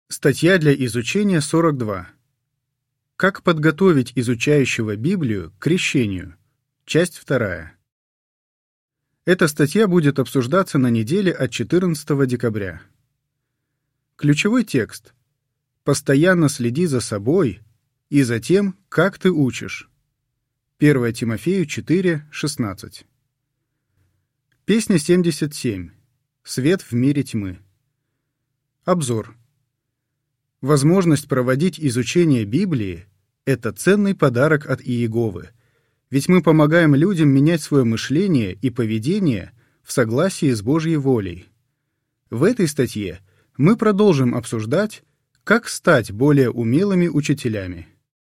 Статья для изучения 42. Как подготовить изучающего Библию к крещению? Часть 2. Эта статья будет обсуждаться на неделе от 14 декабря. Ключевой текст. Постоянно следи за собой и за тем, как ты учишь. 1 Тимофею 4:16. Песня 77. Свет в мире тьмы. Обзор. Возможность проводить изучение Библии — это ценный подарок от Иеговы, ведь мы помогаем людям менять свое мышление и поведение в согласии с Божьей волей. В этой статье мы продолжим обсуждать, как стать более умелыми учителями.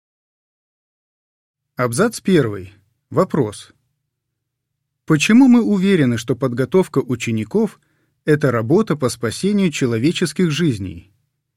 Абзац 1. Вопрос. Почему мы уверены, что подготовка учеников — это работа по спасению человеческих жизней?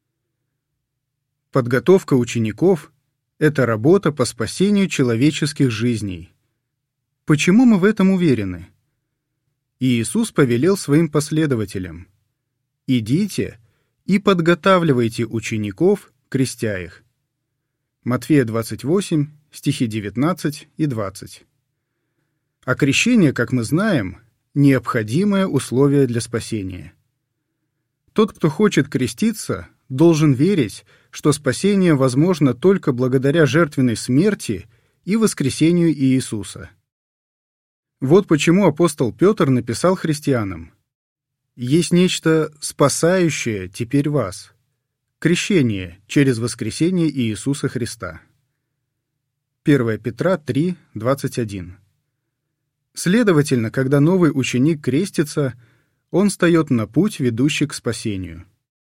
Подготовка учеников — это работа по спасению человеческих жизней. Почему мы в этом уверены? Иисус повелел своим последователям: «Идите и подготавливайте учеников, крестя их». Матфея 28, стихи 19 и 20. А крещение, как мы знаем, необходимое условие для спасения. Тот, кто хочет креститься, должен верить, что спасение возможно только благодаря жертвенной смерти и воскресению Иисуса. Вот почему апостол Петр написал христианам: «Есть нечто спасающее теперь вас — крещение через воскресение Иисуса Христа». 1 Петра 3:21. Следовательно, когда новый ученик крестится, он встает на путь, ведущий к спасению.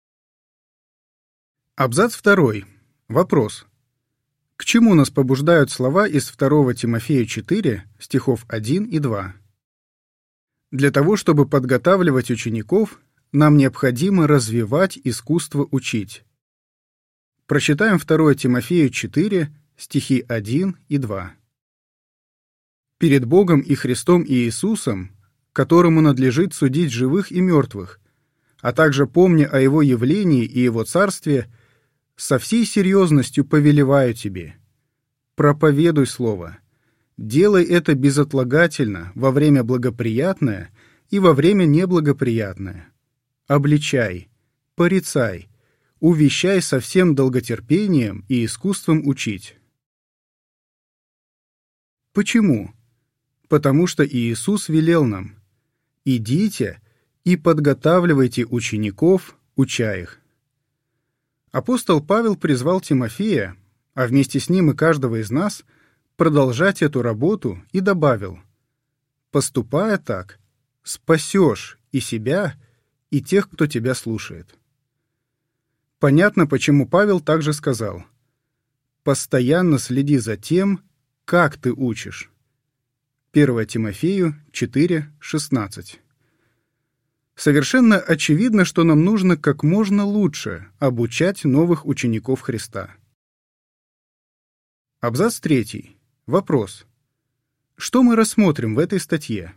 Абзац 2. Вопрос. К чему нас побуждают слова из 2 Тимофея 4, стихов 1 и 2? Для того, чтобы подготавливать учеников, нам необходимо развивать искусство учить. Прочитаем 2 Тимофею 4, стихи 1 и 2. «Перед Богом и Христом Иисусом, которому надлежит судить живых и мертвых, а также помня о Его явлении и Его царстве, со всей серьезностью повелеваю тебе: проповедуй слово, делай это безотлагательно во время благоприятное и во время неблагоприятное, обличай, порицай, увещай со всем долготерпением и искусством учить». Почему? Потому что Иисус велел нам: «Идите и подготавливайте учеников, уча их». Апостол Павел призвал Тимофея, а вместе с ним и каждого из нас, продолжать эту работу и добавил: «Поступая так, спасешь и себя, и тех, кто тебя слушает». Понятно, почему Павел также сказал: «Постоянно следи за тем, как ты учишь». 1 Тимофею 4:16. Совершенно очевидно, что нам нужно как можно лучше обучать новых учеников Христа. Абзац 3. Вопрос. Что мы рассмотрим в этой статье?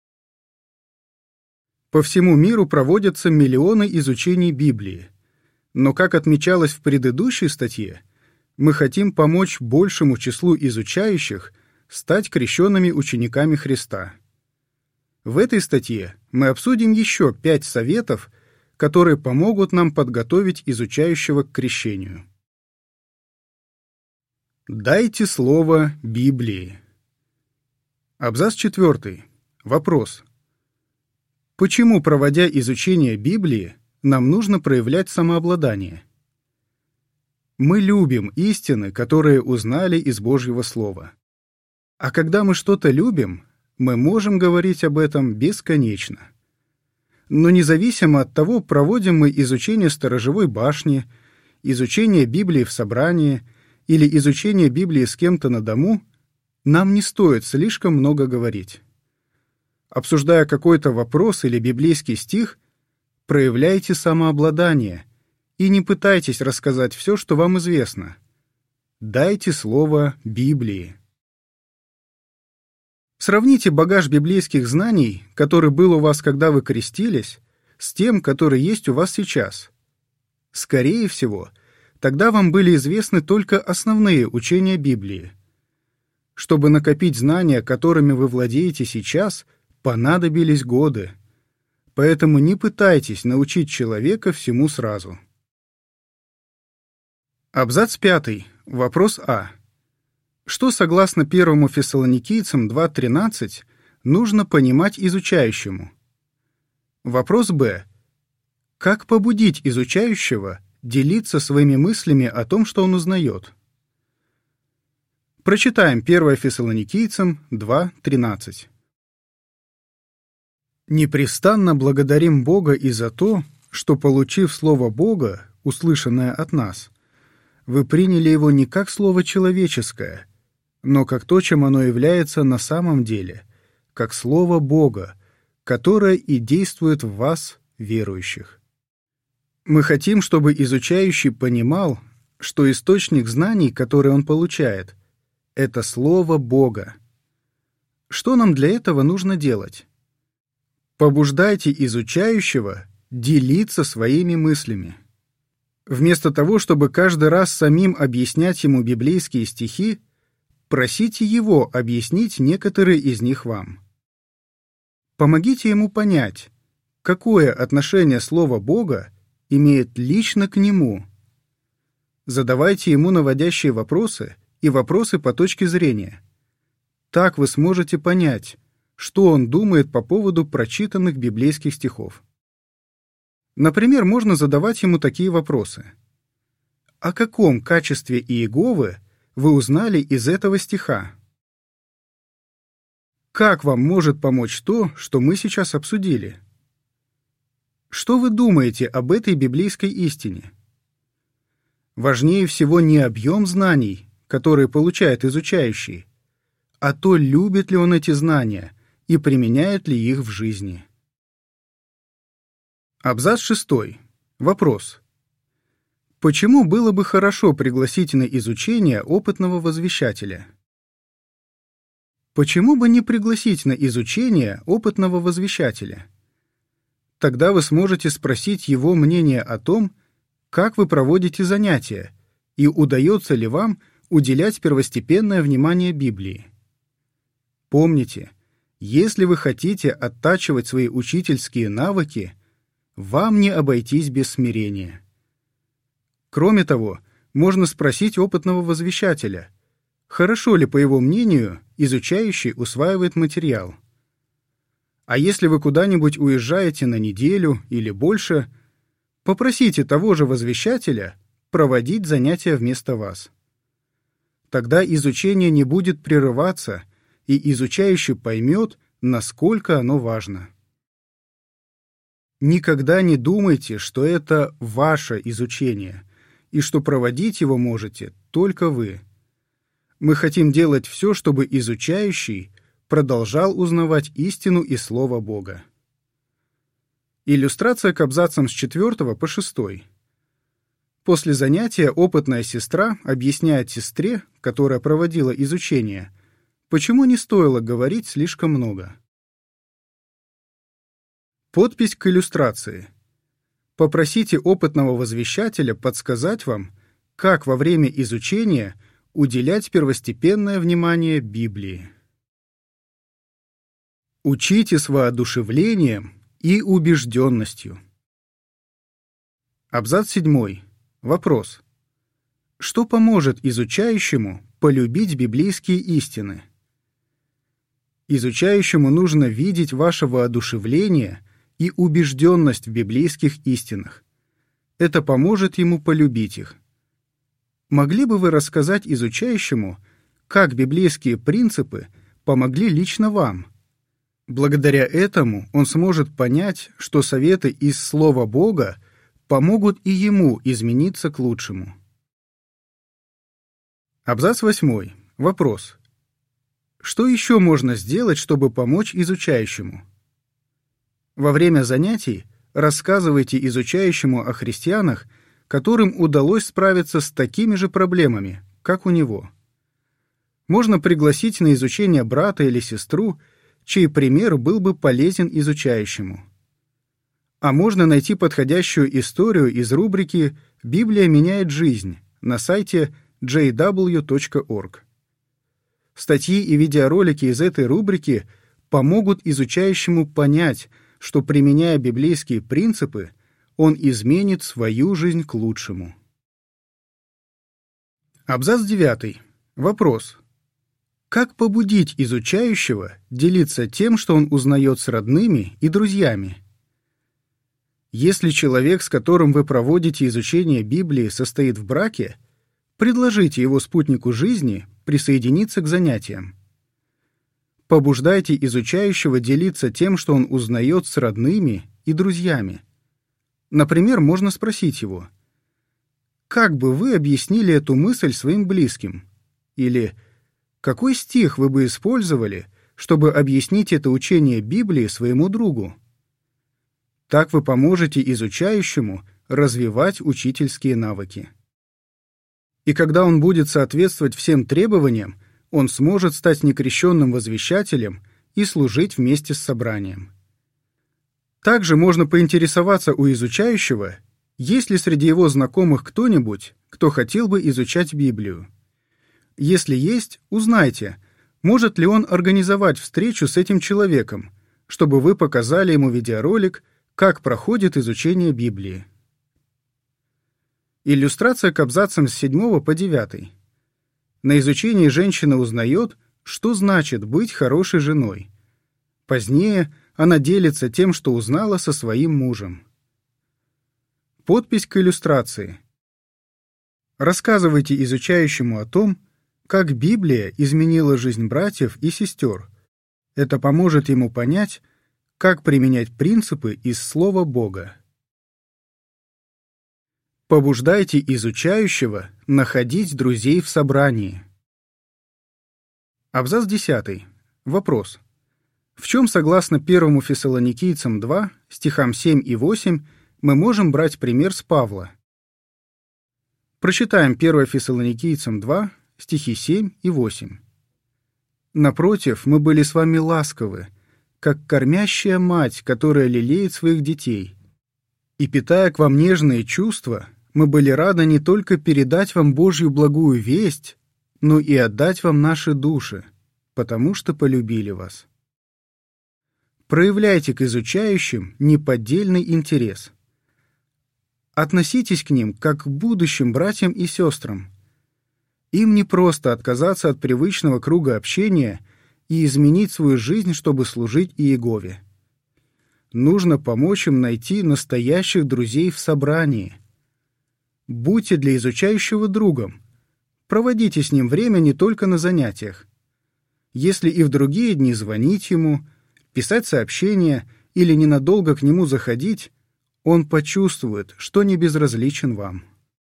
По всему миру проводятся миллионы изучений Библии, но, как отмечалось в предыдущей статье, мы хотим помочь большему числу изучающих стать крещенными учениками Христа. В этой статье мы обсудим еще 5 советов, которые помогут нам подготовить изучающего к крещению. Дайте слово Библии. Абзац 4. Вопрос. Почему, проводя изучение Библии, нам нужно проявлять самообладание? Мы любим истины, которые узнали из Божьего Слова. А когда мы что-то любим, мы можем говорить об этом бесконечно. Но независимо от того, проводим мы изучение сторожевой башни, изучение Библии в собрании или изучение Библии с кем-то на дому, нам не стоит слишком много говорить. Обсуждая какой-то вопрос или библейский стих, проявляйте самообладание и не пытайтесь рассказать все, что вам известно. Дайте слово Библии. Сравните багаж библейских знаний, который был у вас, когда вы крестились, с тем, который есть у вас сейчас. Скорее всего, тогда вам были известны только основные учения Библии. Чтобы накопить знания, которыми вы владеете сейчас, понадобились годы. Поэтому не пытайтесь научить человека всему сразу. Абзац 5. Вопрос А. Что, согласно 1 Фессалоникийцам 2:13, нужно понимать изучающему? Вопрос Б. Как побудить изучающего делиться своими мыслями о том, что он узнает? Прочитаем 1 Фессалоникийцам 2:13. «Непрестанно благодарим Бога и за то, что, получив Слово Бога, услышанное от нас, вы приняли его не как слово человеческое, но как то, чем оно является на самом деле, как Слово Бога, которое и действует в вас, верующих». Мы хотим, чтобы изучающий понимал, что источник знаний, который он получает, это Слово Бога. Что нам для этого нужно делать? Побуждайте изучающего делиться своими мыслями. Вместо того, чтобы каждый раз самим объяснять ему библейские стихи, просите его объяснить некоторые из них вам. Помогите ему понять, какое отношение Слово Бога имеет лично к нему. Задавайте ему наводящие вопросы и вопросы по точке зрения. Так вы сможете понять, что он думает по поводу прочитанных библейских стихов. Например, можно задавать ему такие вопросы. О каком качестве Иеговы вы узнали из этого стиха? Как вам может помочь то, что мы сейчас обсудили? Что вы думаете об этой библейской истине? Важнее всего не объем знаний, которые получает изучающий, а то, любит ли он эти знания и применяет ли их в жизни. Абзац 6. Вопрос. Почему было бы хорошо пригласить на изучение опытного возвещателя? Почему бы не пригласить на изучение опытного возвещателя? Тогда вы сможете спросить его мнение о том, как вы проводите занятия и удается ли вам уделять первостепенное внимание Библии. Помните, если вы хотите оттачивать свои учительские навыки, вам не обойтись без смирения. Кроме того, можно спросить опытного возвещателя, хорошо ли, по его мнению, изучающий усваивает материал. А если вы куда-нибудь уезжаете на неделю или больше, попросите того же возвещателя проводить занятия вместо вас. Тогда изучение не будет прерываться, и изучающий поймет, насколько оно важно. Никогда не думайте, что это ваше изучение, и что проводить его можете только вы. Мы хотим делать все, чтобы изучающий продолжал узнавать истину и Слово Бога. Иллюстрация к абзацам с 4 по 6. После занятия опытная сестра объясняет сестре, которая проводила изучение, почему не стоило говорить слишком много. Подпись к иллюстрации. Попросите опытного возвещателя подсказать вам, как во время изучения уделять первостепенное внимание Библии. Учите с воодушевлением и убежденностью. Абзац 7. Вопрос. Что поможет изучающему полюбить библейские истины? Изучающему нужно видеть ваше воодушевление и убежденность в библейских истинах. Это поможет ему полюбить их. Могли бы вы рассказать изучающему, как библейские принципы помогли лично вам? Благодаря этому он сможет понять, что советы из Слова Бога помогут и ему измениться к лучшему. Абзац 8. Вопрос. Что еще можно сделать, чтобы помочь изучающему? Во время занятий рассказывайте изучающему о христианах, которым удалось справиться с такими же проблемами, как у него. Можно пригласить на изучение брата или сестру, чей пример был бы полезен изучающему. А можно найти подходящую историю из рубрики «Библия меняет жизнь» на сайте jw.org. Статьи и видеоролики из этой рубрики помогут изучающему понять, что, применяя библейские принципы, он изменит свою жизнь к лучшему. Абзац 9. Вопрос. Как побудить изучающего делиться тем, что он узнает с родными и друзьями? Если человек, с которым вы проводите изучение Библии, состоит в браке, предложите его спутнику жизни присоединиться к занятиям. Побуждайте изучающего делиться тем, что он узнает с родными и друзьями. Например, можно спросить его: «Как бы вы объяснили эту мысль своим близким?» Или «Какой стих вы бы использовали, чтобы объяснить это учение Библии своему другу?» Так вы поможете изучающему развивать учительские навыки. И когда он будет соответствовать всем требованиям, он сможет стать некрещенным возвещателем и служить вместе с собранием. Также можно поинтересоваться у изучающего, есть ли среди его знакомых кто-нибудь, кто хотел бы изучать Библию. Если есть, узнайте, может ли он организовать встречу с этим человеком, чтобы вы показали ему видеоролик, как проходит изучение Библии. Иллюстрация к абзацам с 7 по 9. На изучении женщина узнает, что значит быть хорошей женой. Позднее она делится тем, что узнала со своим мужем. Подпись к иллюстрации. Рассказывайте изучающему о том, как Библия изменила жизнь братьев и сестер. Это поможет ему понять, как применять принципы из Слова Бога. Побуждайте изучающего находить друзей в собрании. Абзац 10. Вопрос. В чем, согласно 1 Фессалоникийцам 2, стихам 7 и 8, мы можем брать пример с Павла? Прочитаем 1 Фессалоникийцам 2, стихи 7 и 8. «Напротив, мы были с вами ласковы, как кормящая мать, которая лелеет своих детей. И, питая к вам нежные чувства, мы были рады не только передать вам Божью благую весть, но и отдать вам наши души, потому что полюбили вас». Проявляйте к изучающим неподдельный интерес. Относитесь к ним как к будущим братьям и сестрам. Им не просто отказаться от привычного круга общения и изменить свою жизнь, чтобы служить Иегове. Нужно помочь им найти настоящих друзей в собрании. Будьте для изучающего другом. Проводите с ним время не только на занятиях. Если и в другие дни звонить ему, писать сообщения или ненадолго к нему заходить, он почувствует, что не безразличен вам.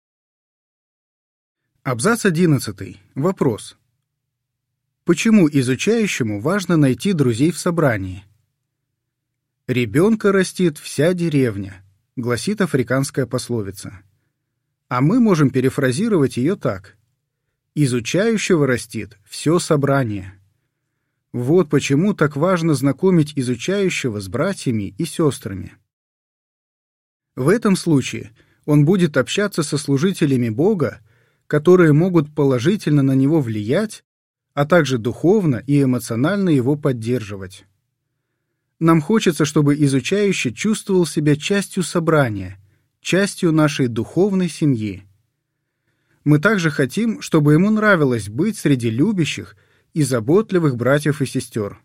Абзац 11. Вопрос. Почему изучающему важно найти друзей в собрании? «Ребенка растит вся деревня», гласит африканская пословица. А мы можем перефразировать ее так: изучающего растит все собрание. Вот почему так важно знакомить изучающего с братьями и сестрами. В этом случае он будет общаться со служителями Бога, которые могут положительно на него влиять, а также духовно и эмоционально его поддерживать. Нам хочется, чтобы изучающий чувствовал себя частью собрания, частью нашей духовной семьи. Мы также хотим, чтобы ему нравилось быть среди любящих и заботливых братьев и сестер.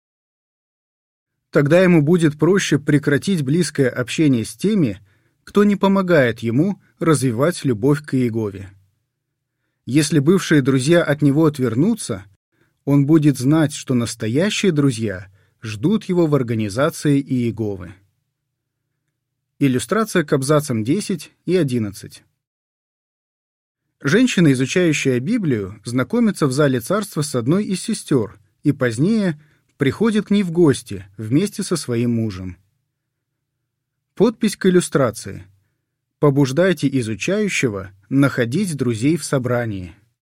Тогда ему будет проще прекратить близкое общение с теми, кто не помогает ему развивать любовь к Иегове. Если бывшие друзья от него отвернутся, он будет знать, что настоящие друзья ждут его в организации Иеговы. Иллюстрация к абзацам 10 и 11. Женщина, изучающая Библию, знакомится в зале царства с одной из сестер и позднее приходит к ней в гости вместе со своим мужем. Подпись к иллюстрации. Побуждайте изучающего находить друзей в собрании.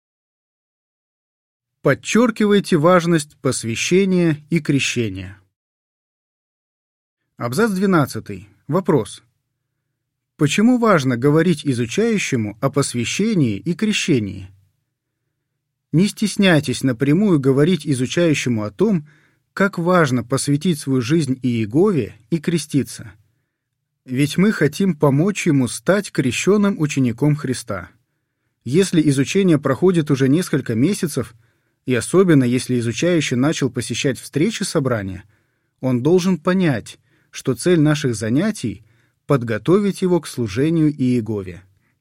Подчеркивайте важность посвящения и крещения. Абзац 12. Вопрос. Почему важно говорить изучающему о посвящении и крещении? Не стесняйтесь напрямую говорить изучающему о том, как важно посвятить свою жизнь Иегове и креститься. Ведь мы хотим помочь ему стать крещенным учеником Христа. Если изучение проходит уже несколько месяцев, и особенно если изучающий начал посещать встречи собрания, он должен понять, что цель наших занятий — подготовить его к служению Иегове.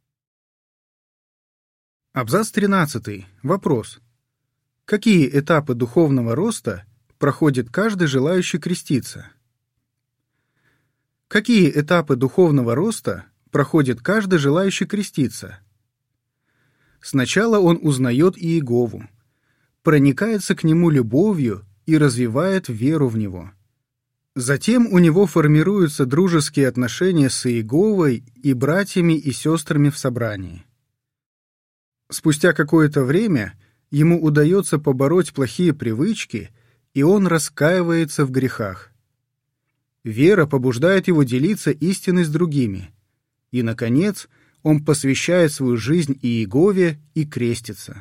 Абзац 13. Вопрос. Какие этапы духовного роста проходит каждый желающий креститься? Какие этапы духовного роста проходит каждый желающий креститься? Сначала он узнает Иегову, проникается к нему любовью и развивает веру в него. Затем у него формируются дружеские отношения с Иеговой и братьями и сестрами в собрании. Спустя какое-то время ему удается побороть плохие привычки, и он раскаивается в грехах. Вера побуждает его делиться истиной с другими. И, наконец, он посвящает свою жизнь Иегове и крестится.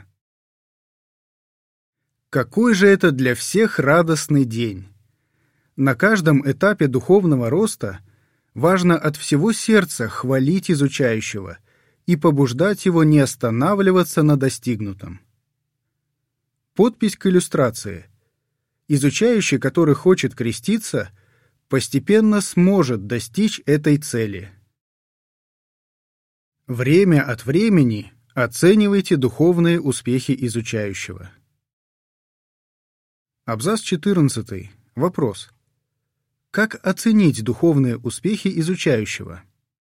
Какой же это для всех радостный день! На каждом этапе духовного роста важно от всего сердца хвалить изучающего и побуждать его не останавливаться на достигнутом. Подпись к иллюстрации. Изучающий, который хочет креститься, постепенно сможет достичь этой цели. Время от времени оценивайте духовные успехи изучающего. Абзац 14. Вопрос. Как оценить духовные успехи изучающего?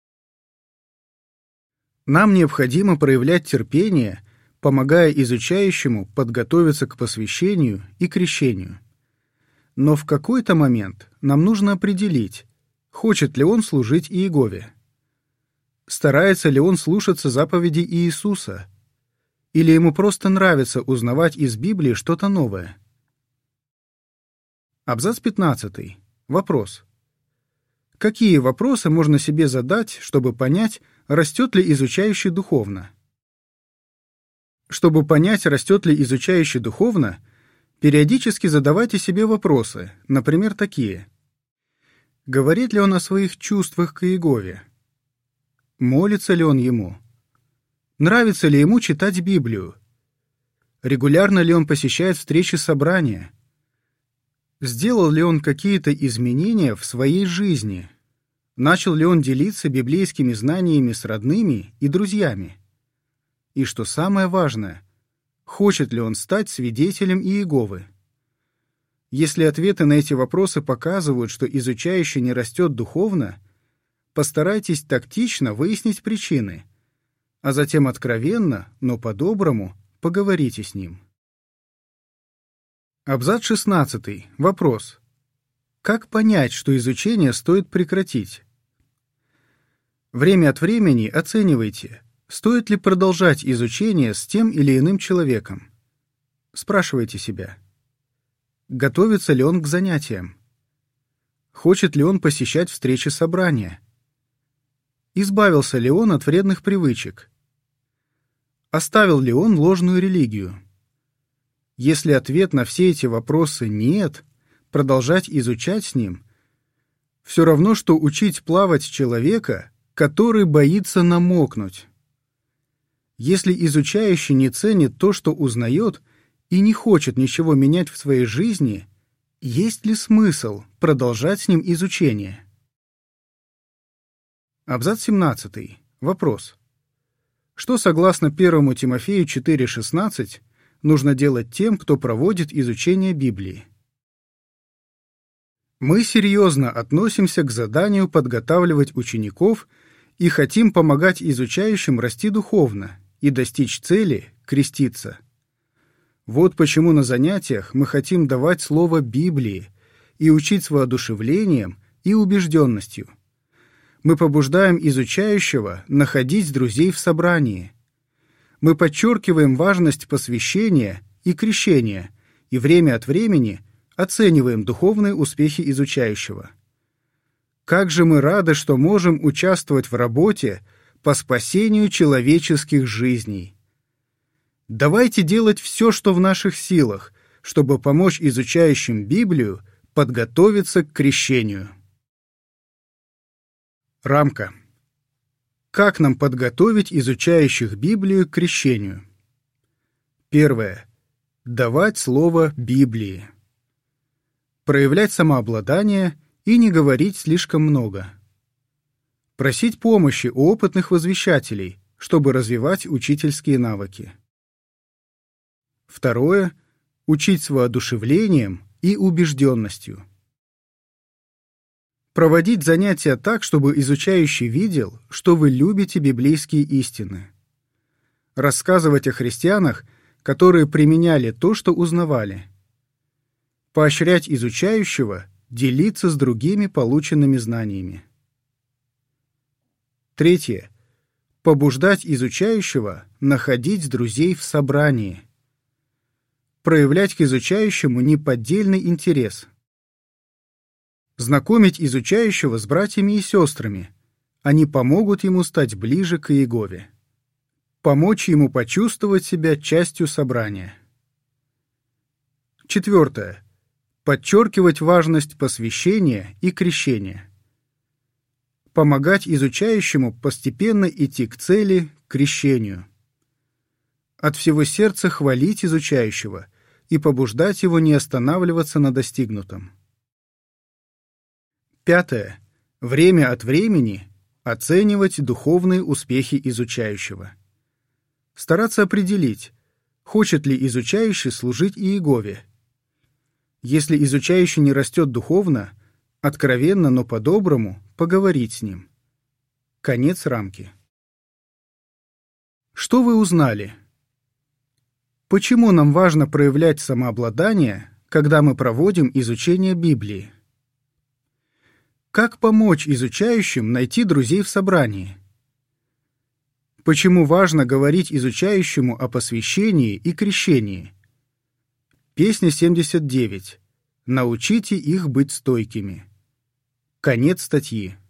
Нам необходимо проявлять терпение, помогая изучающему подготовиться к посвящению и крещению. Но в какой-то момент нам нужно определить, хочет ли он служить Иегове. Старается ли он слушаться заповедей Иисуса? Или ему просто нравится узнавать из Библии что-то новое? Абзац 15. Вопрос. Какие вопросы можно себе задать, чтобы понять, растет ли изучающий духовно? Чтобы понять, растет ли изучающий духовно, периодически задавайте себе вопросы, например, такие. Говорит ли он о своих чувствах к Иегове? Молится ли он ему? Нравится ли ему читать Библию? Регулярно ли он посещает встречи собрания? Сделал ли он какие-то изменения в своей жизни? Начал ли он делиться библейскими знаниями с родными и друзьями? И что самое важное, хочет ли он стать свидетелем Иеговы? Если ответы на эти вопросы показывают, что изучающий не растет духовно, постарайтесь тактично выяснить причины, а затем откровенно, но по-доброму поговорите с ним. Абзац 16. Вопрос. Как понять, что изучение стоит прекратить? Время от времени оценивайте, стоит ли продолжать изучение с тем или иным человеком. Спрашивайте себя. Готовится ли он к занятиям? Хочет ли он посещать встречи собрания? Избавился ли он от вредных привычек? Оставил ли он ложную религию? Если ответ на все эти вопросы «нет», продолжать изучать с ним — все равно, что учить плавать человека, который боится намокнуть. Если изучающий не ценит то, что узнает, и не хочет ничего менять в своей жизни, есть ли смысл продолжать с ним изучение? Абзац 17. Вопрос. Что согласно 1 Тимофею 4,16 нужно делать тем, кто проводит изучение Библии? Мы серьезно относимся к заданию подготавливать учеников и хотим помогать изучающим расти духовно и достичь цели — креститься. Вот почему на занятиях мы хотим давать слово Библии и учить с воодушевлением и убежденностью. Мы побуждаем изучающего находить друзей в собрании. Мы подчеркиваем важность посвящения и крещения и время от времени оцениваем духовные успехи изучающего. Как же мы рады, что можем участвовать в работе по спасению человеческих жизней. Давайте делать все, что в наших силах, чтобы помочь изучающим Библию подготовиться к крещению. Рамка. Как нам подготовить изучающих Библию к крещению? Первое. Давать слово Библии. Проявлять самообладание и не говорить слишком много. Просить помощи у опытных возвещателей, чтобы развивать учительские навыки. Второе. Учить с воодушевлением и убежденностью. Проводить занятия так, чтобы изучающий видел, что вы любите библейские истины. Рассказывать о христианах, которые применяли то, что узнавали. Поощрять изучающего делиться с другими полученными знаниями. Третье. Побуждать изучающего находить друзей в собрании. Проявлять к изучающему неподдельный интерес. Знакомить изучающего с братьями и сестрами. Они помогут ему стать ближе к Иегове. Помочь ему почувствовать себя частью собрания. Четвертое. Подчеркивать важность посвящения и крещения. Помогать изучающему постепенно идти к цели, к крещению. От всего сердца хвалить изучающего и побуждать его не останавливаться на достигнутом. Пятое. Время от времени оценивать духовные успехи изучающего. Стараться определить, хочет ли изучающий служить Иегове. Если изучающий не растет духовно, откровенно, но по-доброму поговорить с ним. Конец рамки. Что вы узнали? Почему нам важно проявлять самообладание, когда мы проводим изучение Библии? Как помочь изучающим найти друзей в собрании? Почему важно говорить изучающему о посвящении и крещении? Песня 79. Научите их быть стойкими. Конец статьи.